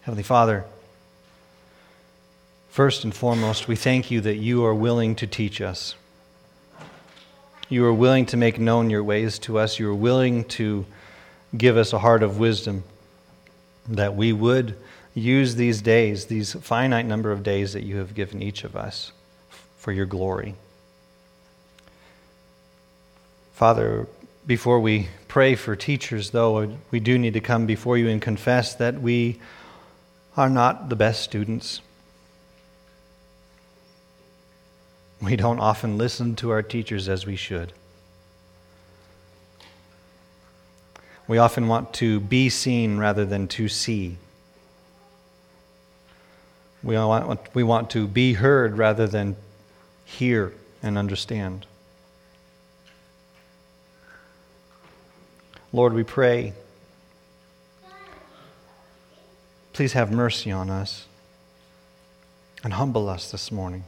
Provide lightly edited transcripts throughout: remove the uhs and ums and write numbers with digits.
Heavenly Father, first and foremost, we thank you that you are willing to teach us. You are willing to make known your ways to us. You are willing to give us a heart of wisdom, that we would use these days, these finite number of days that you have given each of us for your glory. Father, before we pray for teachers, though, we do need to come before you and confess that we are not the best students. We don't often listen to our teachers as we should. We often want to be seen rather than to see. We want to be heard rather than hear and understand. Lord, we pray, please have mercy on us and humble us this morning.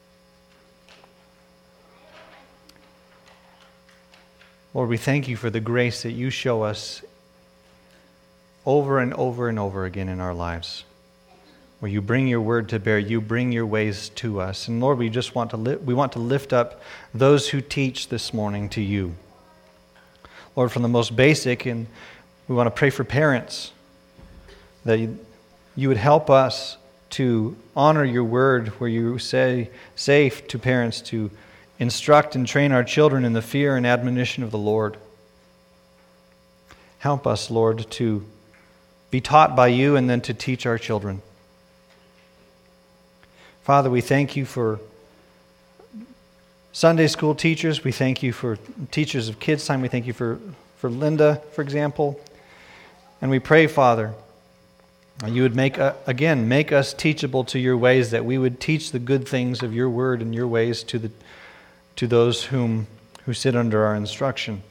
Lord, we thank you for the grace that you show us over and over and over again in our lives, where you bring your word to bear, you bring your ways to us. And Lord, we just want to lift up those who teach this morning to you. Lord, from the most basic, and we want to pray for parents, that you would help us to honor your word, where you say to parents to instruct and train our children in the fear and admonition of the Lord. Help us, Lord, to be taught by you and then to teach our children. Father, we thank you for Sunday school teachers. We thank you for teachers of kids' time. We thank you for Linda, for example. And we pray, Father, you would make us teachable to your ways, that we would teach the good things of your word and your ways to those who sit under our instruction.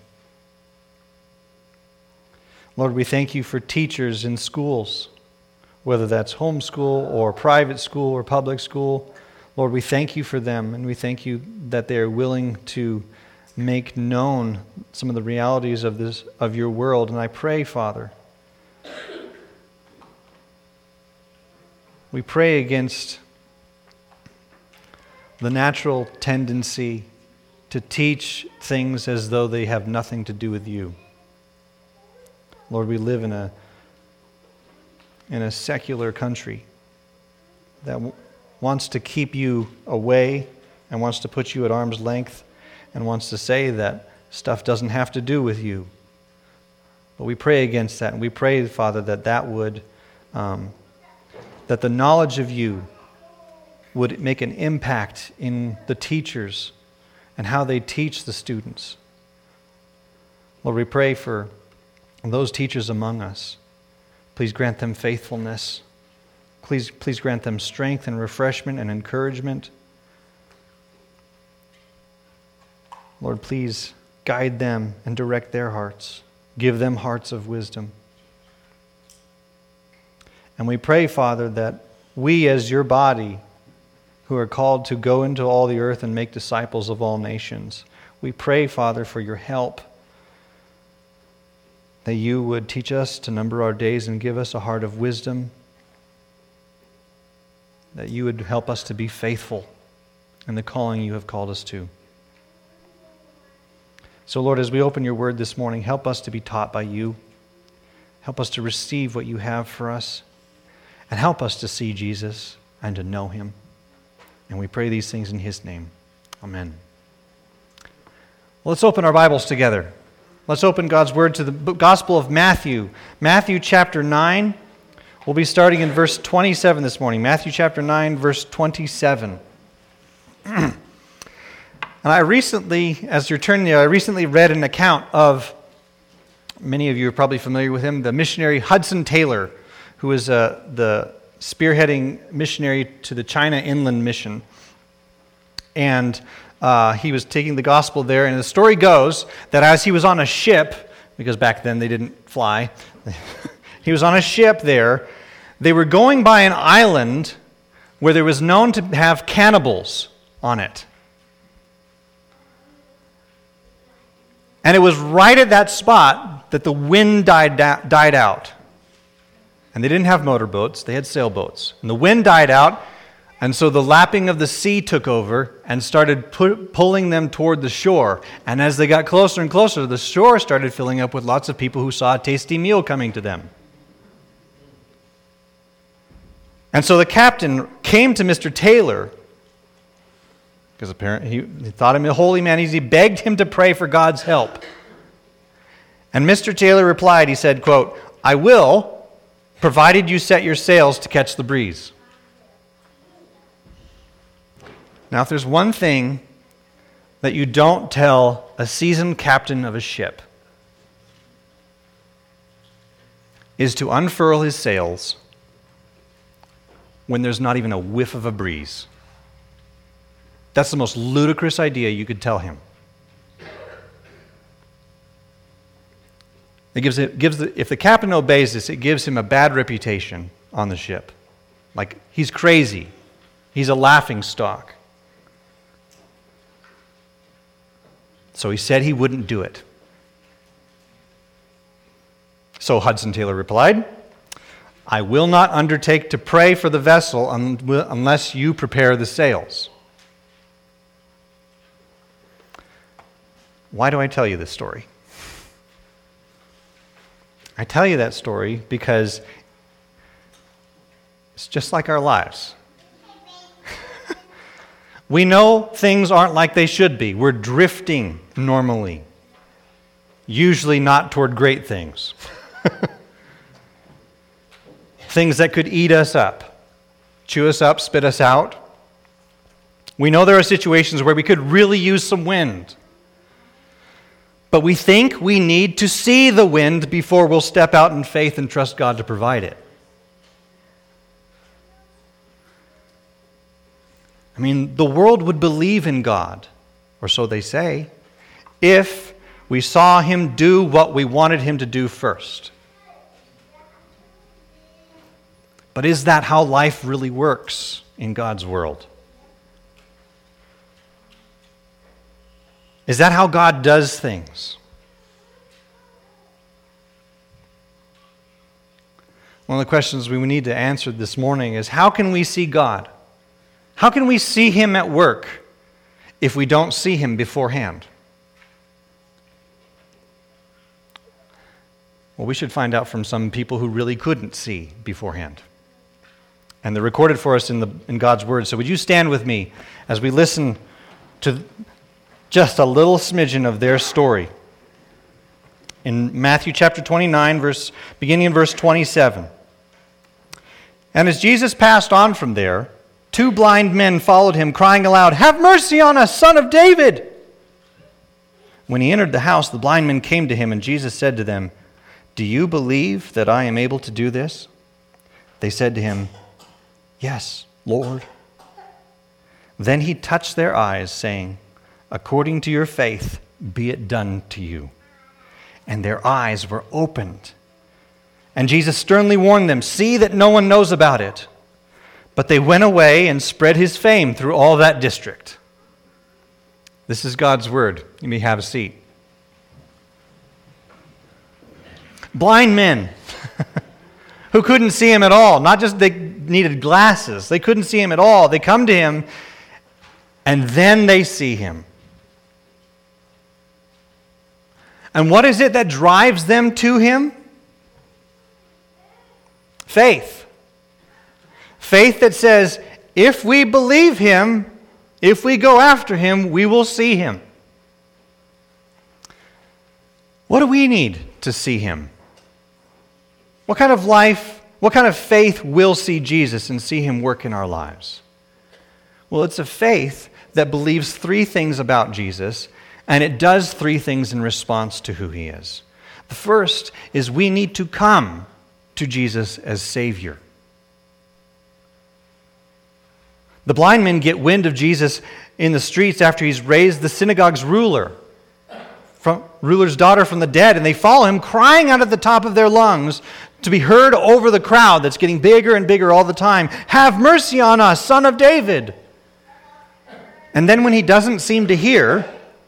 Lord, we thank you for teachers in schools, whether that's homeschool or private school or public school. Lord, we thank you for them, and we thank you that they are willing to make known some of the realities of your world. And I pray, Father, we pray against the natural tendency to teach things as though they have nothing to do with you. Lord, we live in a secular country that wants to keep you away and wants to put you at arm's length and wants to say that stuff doesn't have to do with you. But we pray against that, and we pray, Father, that the knowledge of you would make an impact in the teachers and how they teach the students. Lord, we pray for those teachers among us. Please grant them faithfulness. Please grant them strength and refreshment and encouragement. Lord, please guide them and direct their hearts. Give them hearts of wisdom. And we pray, Father, that we as your body, who are called to go into all the earth and make disciples of all nations, we pray, Father, for your help, that you would teach us to number our days and give us a heart of wisdom, that you would help us to be faithful in the calling you have called us to. So, Lord, as we open your word this morning, help us to be taught by you. Help us to receive what you have for us. And help us to see Jesus and to know him. And we pray these things in his name. Amen. Well, let's open our Bibles together. Let's open God's word to the Gospel of Matthew. Matthew chapter 9. We'll be starting in verse 27 this morning. Matthew chapter 9, verse 27. And I recently, as you're turning there, I recently read an account of, many of you are probably familiar with him, the missionary Hudson Taylor, who was the spearheading missionary to the China Inland Mission. And he was taking the gospel there, and the story goes that as he was on a ship, because back then they didn't fly, he was on a ship there, they were going by an island where there was known to have cannibals on it. And it was right at that spot that the wind died out. And they didn't have motorboats, they had sailboats. And the wind died out, and so the lapping of the sea took over and started pulling them toward the shore. And as they got closer and closer, the shore started filling up with lots of people who saw a tasty meal coming to them. And so the captain came to Mr. Taylor, because apparently he thought him a holy man. He begged him to pray for God's help. And Mr. Taylor replied, he said, quote, "I will, provided you set your sails to catch the breeze." Now, if there's one thing that you don't tell a seasoned captain of a ship, is to unfurl his sails when there's not even a whiff of a breeze. That's the most ludicrous idea you could tell him. If the captain obeys this, it gives him a bad reputation on the ship. Like, he's crazy. He's a laughing stock. So he said he wouldn't do it. So Hudson Taylor replied, "I will not undertake to pray for the vessel unless you prepare the sails." Why do I tell you this story? I tell you that story because it's just like our lives. We know things aren't like they should be. We're drifting normally, usually not toward great things. Things that could eat us up, chew us up, spit us out. We know there are situations where we could really use some wind. But we think we need to see the wind before we'll step out in faith and trust God to provide it. I mean, the world would believe in God, or so they say, if we saw Him do what we wanted Him to do first. But is that how life really works in God's world? Is that how God does things? One of the questions we need to answer this morning is, how can we see God? How can we see Him at work if we don't see Him beforehand? Well, we should find out from some people who really couldn't see beforehand. And they're recorded for us in God's Word. So would you stand with me as we listen to just a little smidgen of their story. In Matthew chapter 29, beginning in verse 27. "And as Jesus passed on from there, 2 blind men followed him, crying aloud, 'Have mercy on us, Son of David!' When he entered the house, the blind men came to him, and Jesus said to them, 'Do you believe that I am able to do this?' They said to him, 'Yes, Lord.' Then he touched their eyes, saying, 'According to your faith, be it done to you.' And their eyes were opened. And Jesus sternly warned them, 'See that no one knows about it.' But they went away and spread his fame through all that district." This is God's word. You may have a seat. Blind men who couldn't see him at all. Not just they needed glasses. They couldn't see him at all. They come to him, and then they see him. And what is it that drives them to him? Faith. Faith that says, if we believe him, if we go after him, we will see him. What do we need to see him? What kind of life, what kind of faith will see Jesus and see him work in our lives? Well, it's a faith that believes 3 things about Jesus, and it does 3 things in response to who he is. The first is we need to come to Jesus as Savior. The blind men get wind of Jesus in the streets after he's raised the synagogue's ruler's daughter from the dead, and they follow him crying out at the top of their lungs to be heard over the crowd that's getting bigger and bigger all the time. "Have mercy on us, Son of David!" And then when he doesn't seem to hear,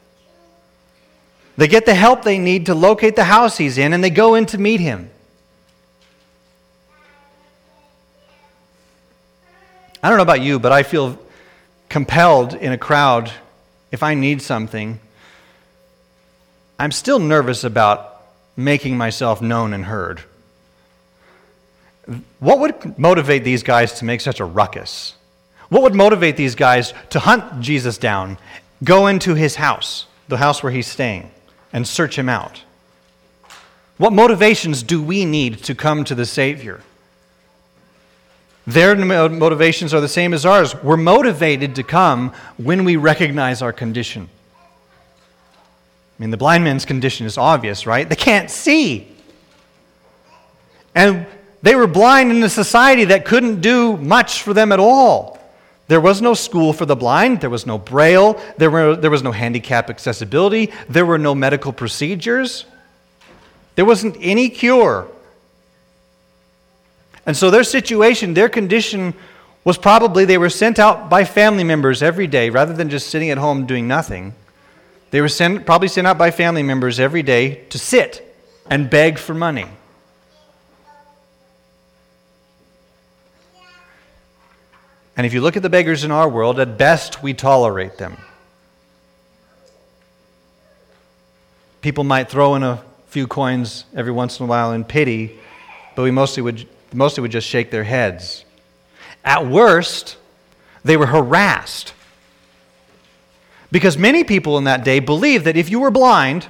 they get the help they need to locate the house he's in, and they go in to meet him. I don't know about you, but I feel compelled in a crowd, if I need something, I'm still nervous about making myself known and heard. What would motivate these guys to make such a ruckus? What would motivate these guys to hunt Jesus down, go into his house, the house where he's staying, and search him out? What motivations do we need to come to the Savior? Their motivations are the same as ours. We're motivated to come when we recognize our condition. I mean, the blind man's condition is obvious, right? They can't see. And they were blind in a society that couldn't do much for them at all. There was no school for the blind. There was no Braille. There was no handicap accessibility. There were no medical procedures. There wasn't any cure. And so their situation, their condition was probably they were sent out by family members every day rather than just sitting at home doing nothing. They were probably sent out by family members every day to sit and beg for money. And if you look at the beggars in our world, at best we tolerate them. People might throw in a few coins every once in a while in pity, but we mostly would just shake their heads. At worst, they were harassed. Because many people in that day believed that if you were blind,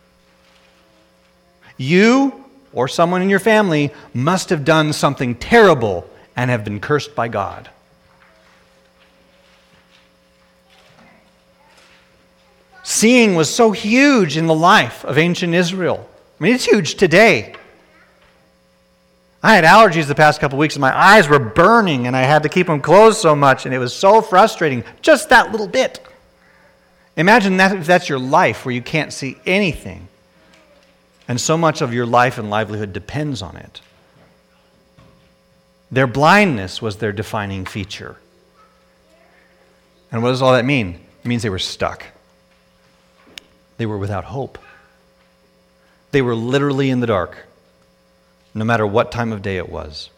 you or someone in your family must have done something terrible and have been cursed by God. Seeing was so huge in the life of ancient Israel. I mean, it's huge today. I had allergies the past couple of weeks and my eyes were burning and I had to keep them closed so much and it was so frustrating, just that little bit. Imagine that if that's your life where you can't see anything and so much of your life and livelihood depends on it. Their blindness was their defining feature. And what does all that mean? It means they were stuck. They were without hope. They were literally in the dark, no matter what time of day it was.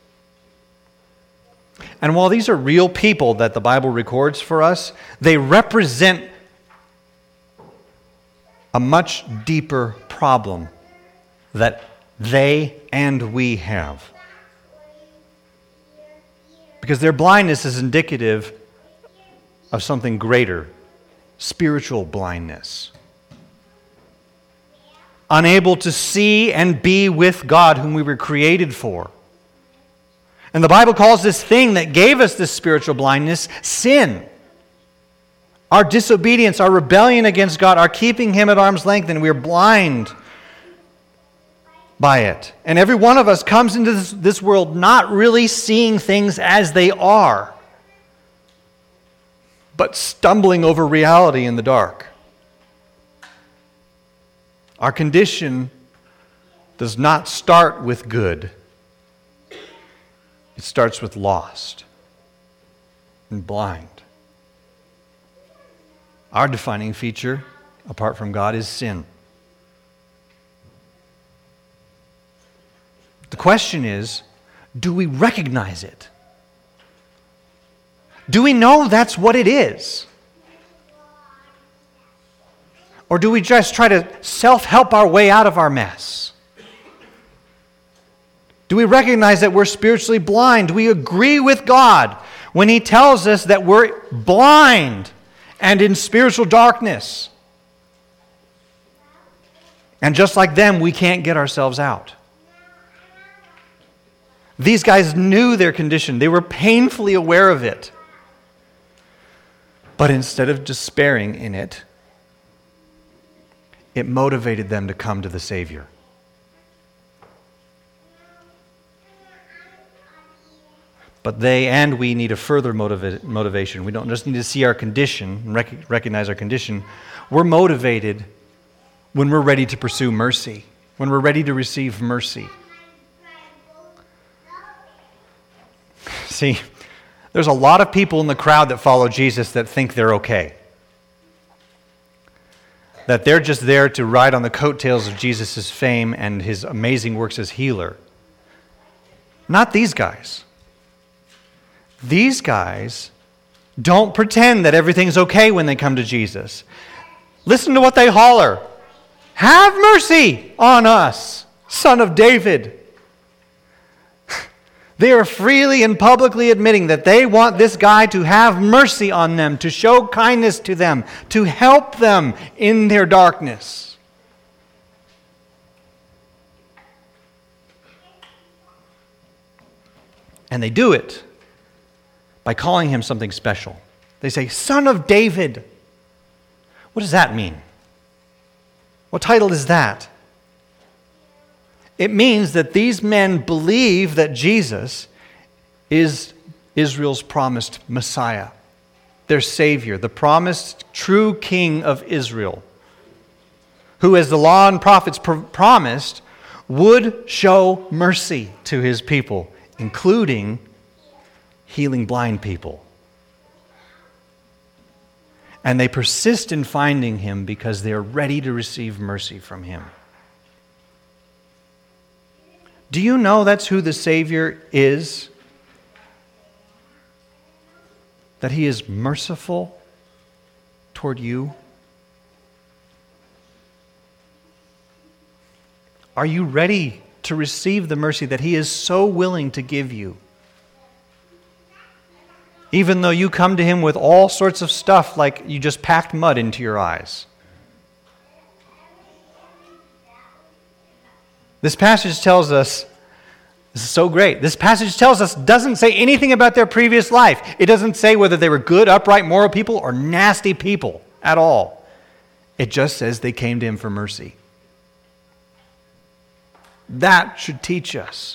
And while these are real people that the Bible records for us, they represent a much deeper problem that they and we have. Because their blindness is indicative of something greater, spiritual blindness. Unable to see and be with God whom we were created for. And the Bible calls this thing that gave us this spiritual blindness sin. Our disobedience, our rebellion against God, our keeping Him at arm's length, and we're blind by it. And every one of us comes into this world not really seeing things as they are, but stumbling over reality in the dark. Our condition does not start with good. It starts with lost and blind. Our defining feature, apart from God, is sin. The question is, do we recognize it? Do we know that's what it is? Or do we just try to self-help our way out of our mess? Do we recognize that we're spiritually blind? Do we agree with God when He tells us that we're blind and in spiritual darkness? And just like them, we can't get ourselves out. These guys knew their condition. They were painfully aware of it. But instead of despairing in it, it motivated them to come to the Savior. But they and we need a further motivation. We don't just need to see our condition and recognize our condition. We're motivated when we're ready to pursue mercy, when we're ready to receive mercy. See, there's a lot of people in the crowd that follow Jesus that think they're okay. That they're just there to ride on the coattails of Jesus' fame and His amazing works as healer. Not these guys. These guys don't pretend that everything's okay when they come to Jesus. Listen to what they holler. Have mercy on us, Son of David. They are freely and publicly admitting that they want this guy to have mercy on them, to show kindness to them, to help them in their darkness. And they do it by calling him something special. They say, Son of David. What does that mean? What title is that? It means that these men believe that Jesus is Israel's promised Messiah, their Savior, the promised true King of Israel, who, as the law and prophets promised, would show mercy to his people, including healing blind people. And they persist in finding him because they are ready to receive mercy from him. Do you know that's who the Savior is? That he is merciful toward you? Are you ready to receive the mercy that he is so willing to give you? Even though you come to him with all sorts of stuff like you just packed mud into your eyes. This passage tells us, this is so great, this passage tells us, doesn't say anything about their previous life. It doesn't say whether they were good, upright, moral people or nasty people at all. It just says they came to him for mercy. That should teach us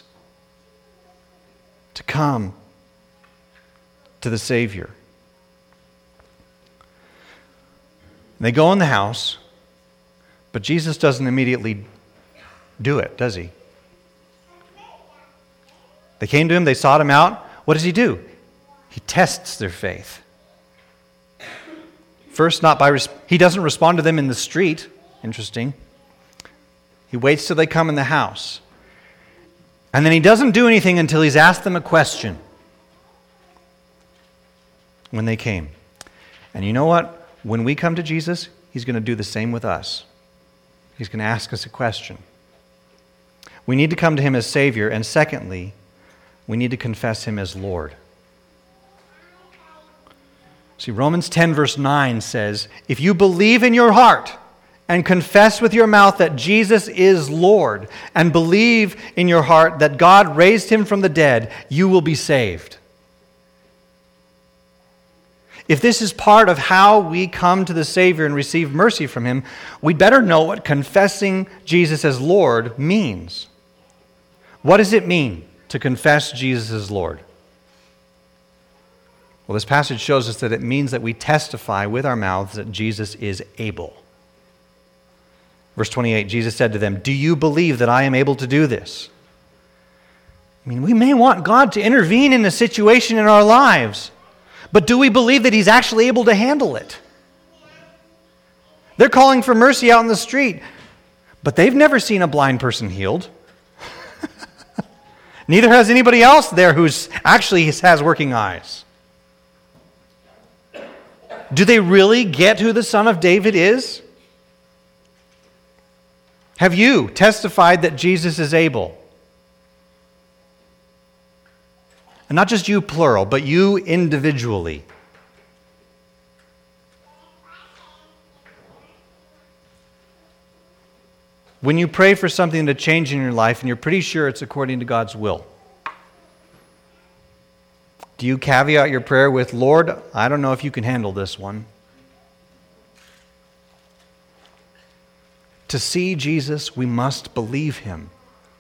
to come to the Savior. They go in the house, but Jesus doesn't immediately do it, does he? They came to him, they sought him out. What does he do? He tests their faith. First, he doesn't respond to them in the street. Interesting. He waits till they come in the house. And then he doesn't do anything until he's asked them a question when they came. And you know what? When we come to Jesus, he's going to do the same with us. He's going to ask us a question. We need to come to him as Savior, and secondly, we need to confess him as Lord. See, Romans 10 verse 9 says, if you believe in your heart and confess with your mouth that Jesus is Lord, and believe in your heart that God raised him from the dead, you will be saved. If this is part of how we come to the Savior and receive mercy from him, we'd better know what confessing Jesus as Lord means. What does it mean to confess Jesus as Lord? Well, this passage shows us that it means that we testify with our mouths that Jesus is able. Verse 28, Jesus said to them, do you believe that I am able to do this? I mean, we may want God to intervene in a situation in our lives, but do we believe that he's actually able to handle it? They're calling for mercy out in the street, but they've never seen a blind person healed. Neither has anybody else there who's actually has working eyes. Do they really get who the Son of David is? Have you testified that Jesus is able? And not just you plural, but you individually. When you pray for something to change in your life and you're pretty sure it's according to God's will, do you caveat your prayer with, Lord, I don't know if you can handle this one? To see Jesus, we must believe him.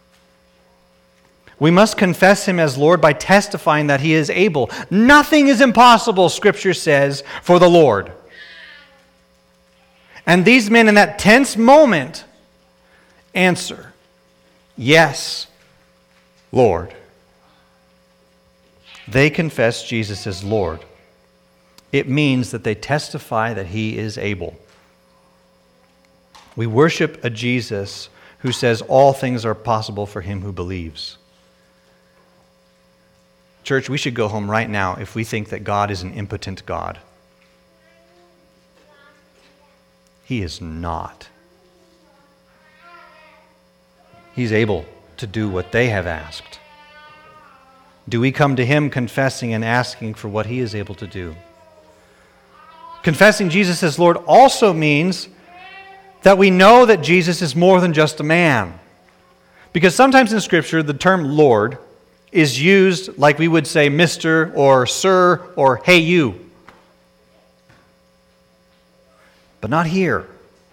We must confess him as Lord by testifying that he is able. Nothing is impossible, Scripture says, for the Lord. And these men in that tense moment answer, yes, Lord. They confess Jesus as Lord. It means that they testify that he is able. We worship a Jesus who says all things are possible for him who believes. Church, we should go home right now if we think that God is an impotent God. He is not. He's able to do what they have asked. Do we come to Him confessing and asking for what He is able to do? Confessing Jesus as Lord also means that we know that Jesus is more than just a man. Because sometimes in Scripture, the term Lord is used like we would say Mr. or Sir or Hey you. But not here.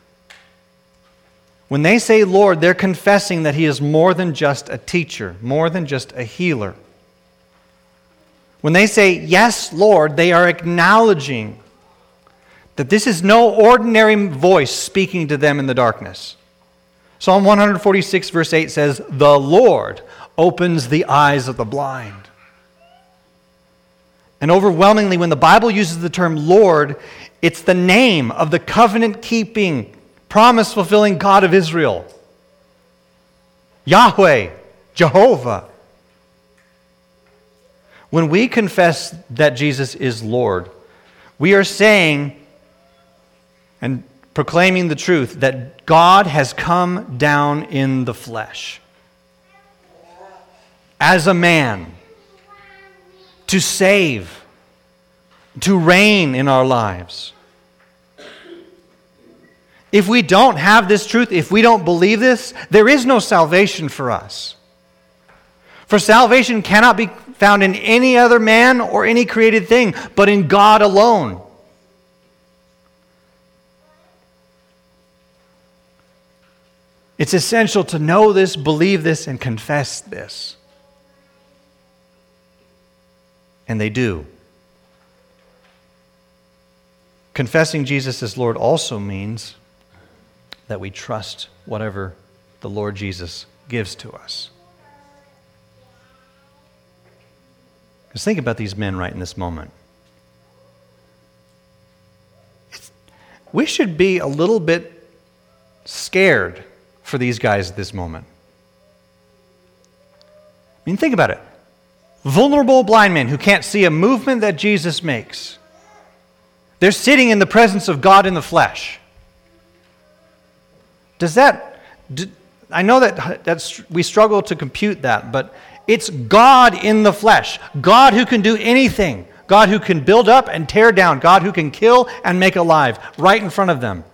When they say Lord, they're confessing that He is more than just a teacher, more than just a healer. When they say, yes, Lord, they are acknowledging that this is no ordinary voice speaking to them in the darkness. Psalm 146 verse 8 says, the Lord opens the eyes of the blind. And overwhelmingly, when the Bible uses the term Lord, it's the name of the covenant-keeping, promise-fulfilling God of Israel. Yahweh, Jehovah. When we confess that Jesus is Lord, we are saying and proclaiming the truth that God has come down in the flesh as a man to save, to reign in our lives. If we don't have this truth, if we don't believe this, there is no salvation for us. For salvation cannot be found in any other man or any created thing, but in God alone. It's essential to know this, believe this, and confess this. And they do. Confessing Jesus as Lord also means that we trust whatever the Lord Jesus gives to us. Because think about these men right in this moment. We should be a little bit scared for these guys at this moment. I mean, think about it. Vulnerable blind men who can't see a movement that Jesus makes. They're sitting in the presence of God in the flesh. I know that we struggle to compute that, but it's God in the flesh. God who can do anything. God who can build up and tear down. God who can kill and make alive right in front of them.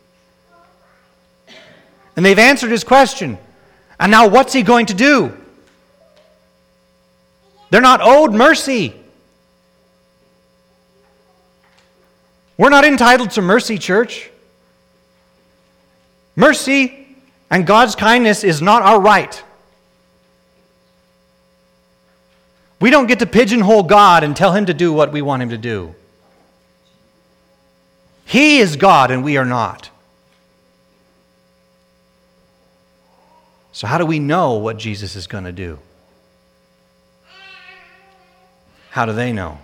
And they've answered His question. And now what's He going to do? They're not owed mercy. We're not entitled to mercy, church. Mercy and God's kindness is not our right. We don't get to pigeonhole God and tell Him to do what we want Him to do. He is God and we are not. So how do we know what Jesus is going to do? How do they know?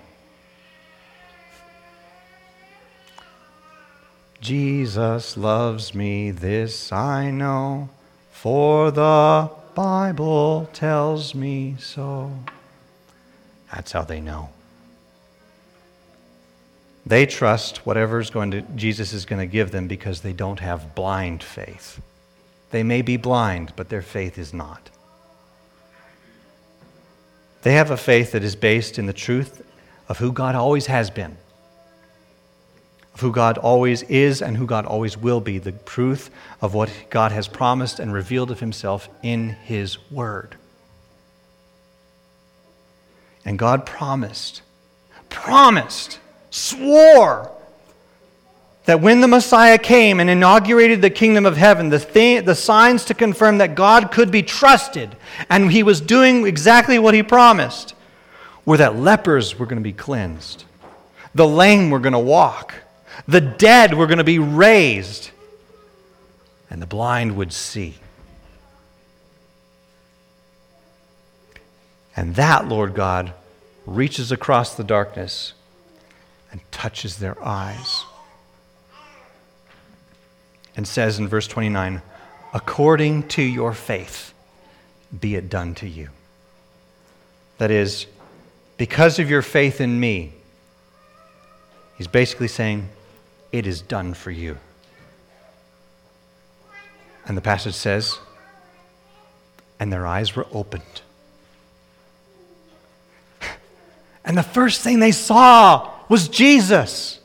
Jesus loves me, this I know, for the Bible tells me so. That's how they know. They trust whatever Jesus is going to give them because they don't have blind faith. They may be blind, but their faith is not. They have a faith that is based in the truth of who God always has been, of who God always is and who God always will be, the truth of what God has promised and revealed of Himself in His Word. And God promised, swore that when the Messiah came and inaugurated the kingdom of heaven, the signs to confirm that God could be trusted and He was doing exactly what He promised were that lepers were going to be cleansed, the lame were going to walk, the dead were going to be raised, and the blind would see. And that, Lord God, reaches across the darkness and touches their eyes. And says in verse 29, according to your faith, be it done to you. That is, because of your faith in me, he's basically saying, it is done for you. And the passage says, and their eyes were opened. And the first thing they saw was Jesus.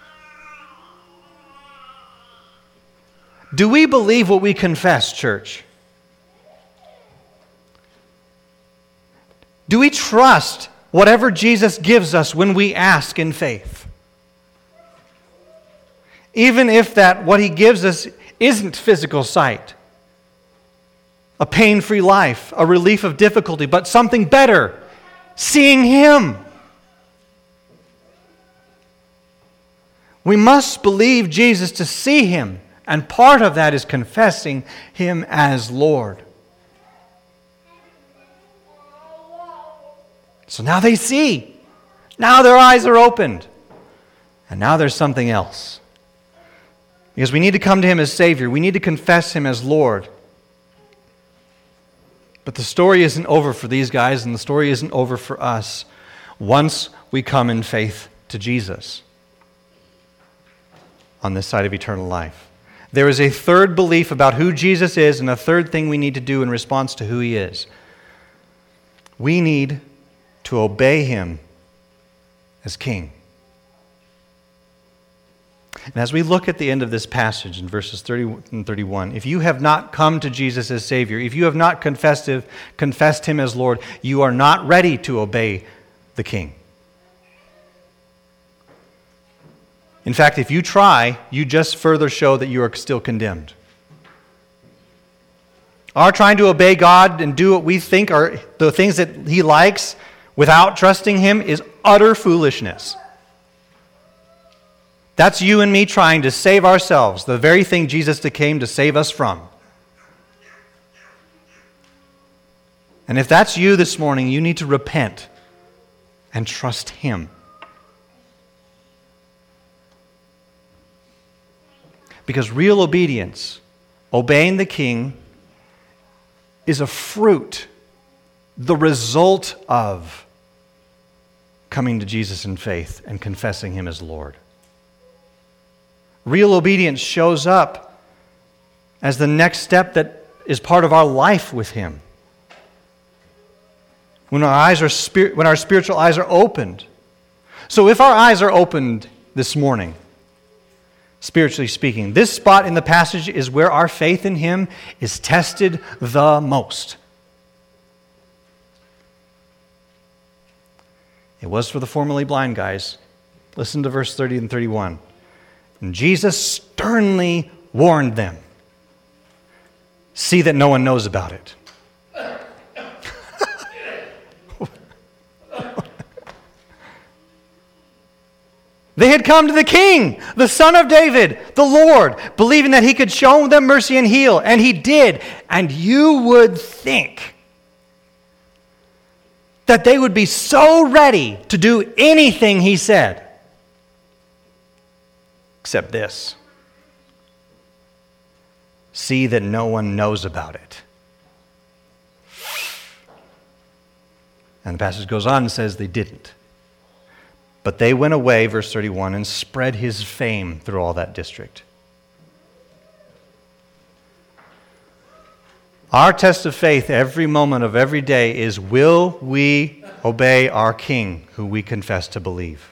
Do we believe what we confess, church? Do we trust whatever Jesus gives us when we ask in faith? Even if that what he gives us isn't physical sight, a pain-free life, a relief of difficulty, but something better, seeing him. We must believe Jesus to see him, and part of that is confessing him as Lord. So now they see. Now their eyes are opened. And now there's something else. Because we need to come to him as Savior. We need to confess him as Lord. But the story isn't over for these guys, and the story isn't over for us once we come in faith to Jesus on this side of eternal life. There is a third belief about who Jesus is, and a third thing we need to do in response to who he is. We need to obey him as King. And as we look at the end of this passage in verses 30 and 31, if you have not come to Jesus as Savior, if you have not confessed him as Lord, you are not ready to obey the King. In fact, if you try, you just further show that you are still condemned. Our trying to obey God and do what we think are the things that he likes without trusting him is utter foolishness. That's you and me trying to save ourselves, the very thing Jesus came to save us from. And if that's you this morning, you need to repent and trust him. Because real obedience, obeying the King, is a fruit, the result of coming to Jesus in faith and confessing him as Lord. Real obedience shows up as the next step that is part of our life with him. When our spiritual eyes are opened. So if our eyes are opened this morning, spiritually speaking, this spot in the passage is where our faith in him is tested the most. It was for the formerly blind guys. Listen to verse 30 and 31. And Jesus sternly warned them, see that no one knows about it. They had come to the King, the Son of David, the Lord, believing that he could show them mercy and heal, and he did. And you would think that they would be so ready to do anything he said. Except this. See that no one knows about it. And the passage goes on and says they didn't. But they went away, verse 31, and spread his fame through all that district. Our test of faith every moment of every day is, will we obey our King who we confess to believe?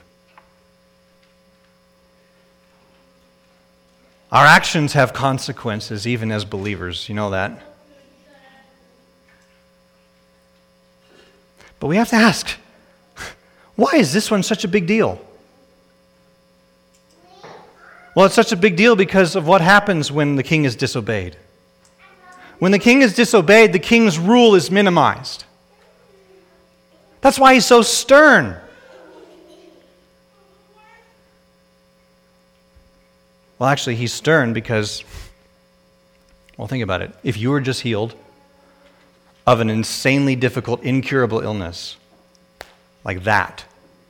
Our actions have consequences even as believers. You know that? But we have to ask, why is this one such a big deal? Well, it's such a big deal because of what happens when the king is disobeyed. When the king is disobeyed, the king's rule is minimized. That's why he's so stern. Well, actually, he's stern because, well, think about it. If you were just healed of an insanely difficult, incurable illness, like that,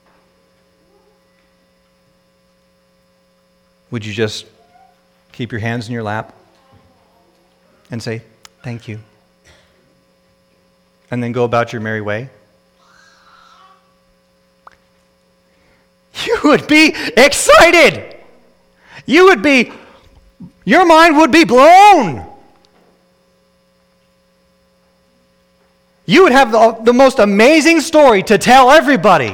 would you just keep your hands in your lap and say, thank you, and then go about your merry way? you would be excited. Your mind would be blown. You would have the most amazing story to tell everybody.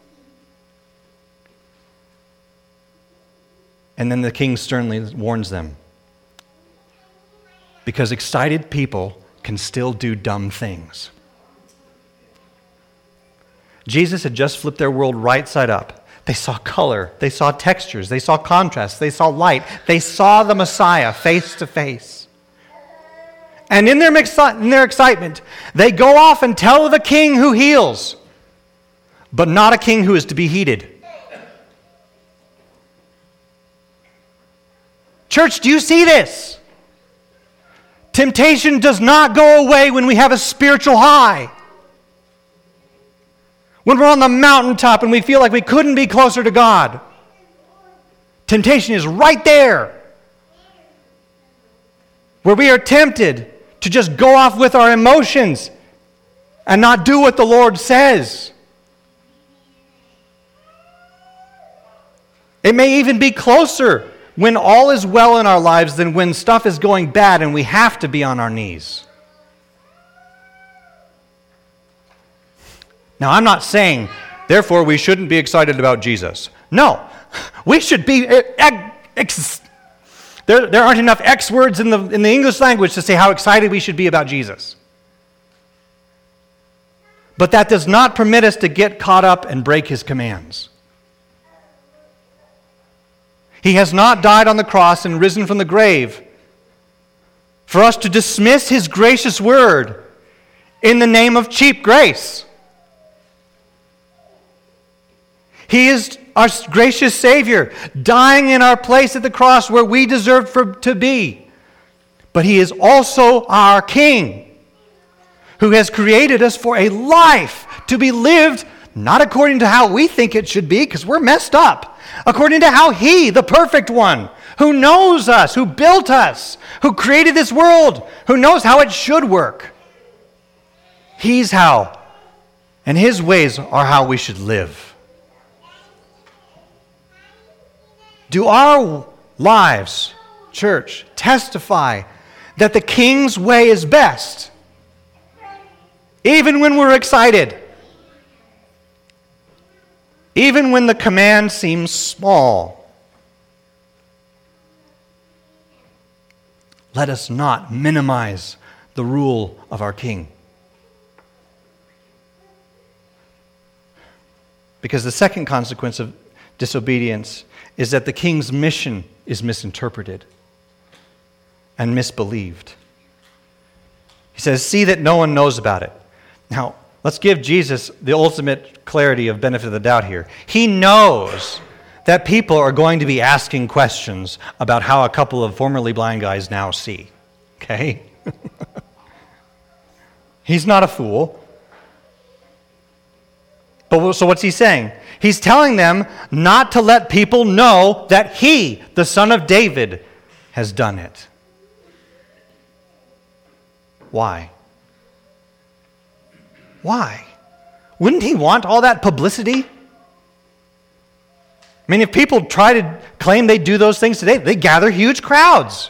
And then the king sternly warns them. Because excited people can still do dumb things. Jesus had just flipped their world right side up. They saw color, they saw textures, they saw contrast, they saw light. They saw the Messiah face to face. And in their excitement, they go off and tell the king who heals, but not a king who is to be heeded. Church, do you see this? Temptation does not go away when we have a spiritual high. When we're on the mountaintop and we feel like we couldn't be closer to God. Temptation is right there. Where we are tempted to just go off with our emotions and not do what the Lord says. It may even be closer when all is well in our lives than when stuff is going bad and we have to be on our knees. Now, I'm not saying, therefore, we shouldn't be excited about Jesus. No, we should be. There aren't enough X words in the English language to say how excited we should be about Jesus. But that does not permit us to get caught up and break his commands. He has not died on the cross and risen from the grave for us to dismiss his gracious word in the name of cheap grace. He is our gracious Savior, dying in our place at the cross where we deserve to be. But he is also our King, who has created us for a life to be lived not according to how we think it should be, because we're messed up, according to how he, the perfect one, who knows us, who built us, who created this world, who knows how it should work. He's how, and his ways are how we should live. Do our lives, church, testify that the King's way is best, even when we're excited, even when the command seems small? Let us not minimize the rule of our King. Because the second consequence of disobedience is that the king's mission is misinterpreted and misbelieved. He says, see that no one knows about it. Now, let's give Jesus the ultimate clarity of benefit of the doubt here. He knows that people are going to be asking questions about how a couple of formerly blind guys now see. Okay? He's not a fool. But so what's he saying? He's telling them not to let people know that he, the son of David, has done it. Why? Why? Wouldn't he want all that publicity? I mean, if people try to claim they do those things today, they gather huge crowds.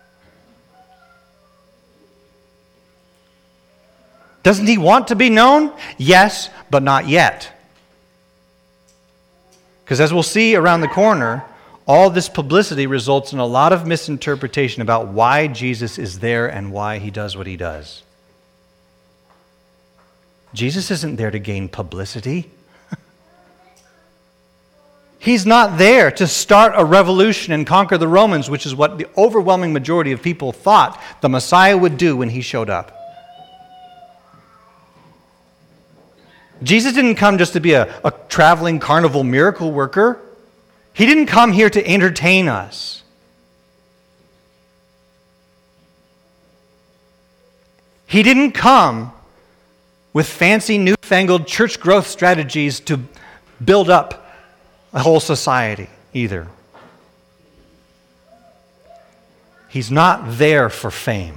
Doesn't he want to be known? Yes, but not yet. Because as we'll see around the corner, all this publicity results in a lot of misinterpretation about why Jesus is there and why he does what he does. Jesus isn't there to gain publicity. He's not there to start a revolution and conquer the Romans, which is what the overwhelming majority of people thought the Messiah would do when he showed up. Jesus didn't come just to be a traveling carnival miracle worker. He didn't come here to entertain us. He didn't come with fancy newfangled church growth strategies to build up a whole society either. He's not there for fame.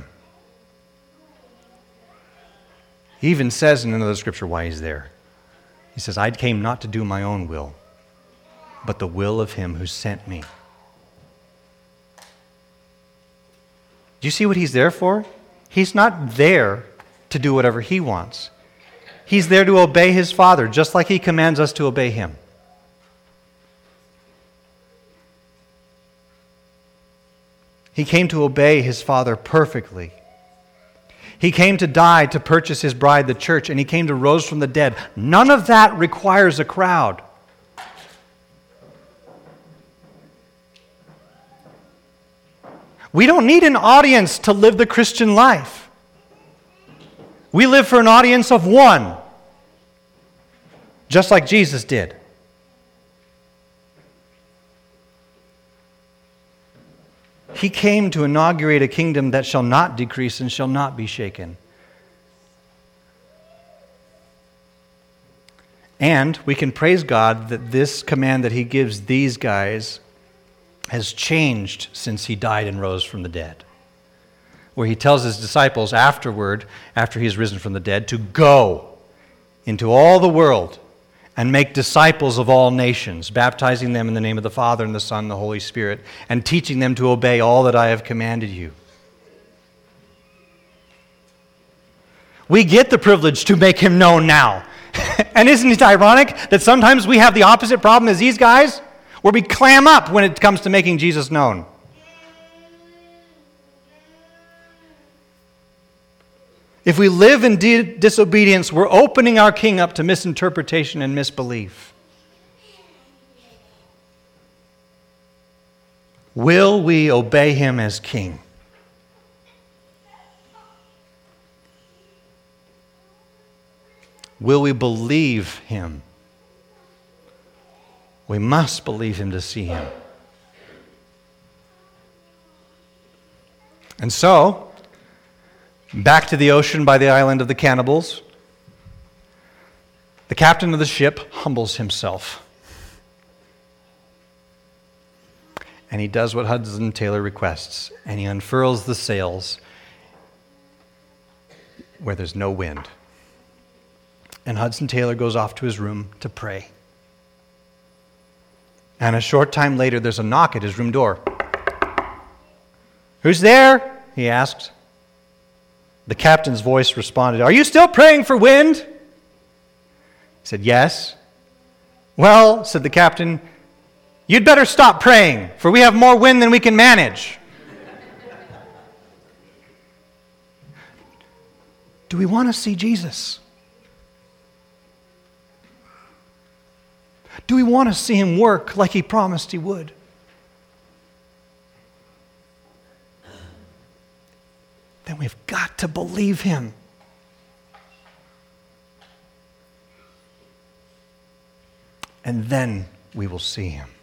He even says in another scripture why he's there. He says, I came not to do my own will, but the will of him who sent me. Do you see what he's there for? He's not there to do whatever he wants. He's there to obey his Father, just like he commands us to obey him. He came to obey his Father perfectly. He came to die to purchase his bride, the church, and he came to rose from the dead. None of that requires a crowd. We don't need an audience to live the Christian life. We live for an audience of one, just like Jesus did. He came to inaugurate a kingdom that shall not decrease and shall not be shaken. And we can praise God that this command that he gives these guys has changed since he died and rose from the dead. Where he tells his disciples afterward, after he has risen from the dead, to go into all the world and make disciples of all nations, baptizing them in the name of the Father and the Son and the Holy Spirit, and teaching them to obey all that I have commanded you. We get the privilege to make him known now. And isn't it ironic that sometimes we have the opposite problem as these guys, where we clam up when it comes to making Jesus known? If we live in disobedience, we're opening our King up to misinterpretation and misbelief. Will we obey him as King? Will we believe him? We must believe him to see him. And so, back to the ocean by the island of the cannibals, the captain of the ship humbles himself. And he does what Hudson Taylor requests, and he unfurls the sails where there's no wind. And Hudson Taylor goes off to his room to pray. And a short time later, there's a knock at his room door. "Who's there?" he asked. The captain's voice responded, "Are you still praying for wind?" He said, "Yes." "Well," said the captain, "you'd better stop praying, for we have more wind than we can manage." Do we want to see Jesus? Do we want to see him work like he promised he would? Then we've got to believe him. And then we will see him.